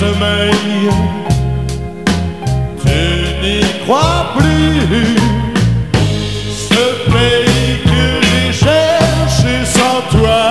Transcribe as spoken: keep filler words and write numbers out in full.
sommeil. Tu n'y crois plus. Ce pays que j'ai cherché sans toi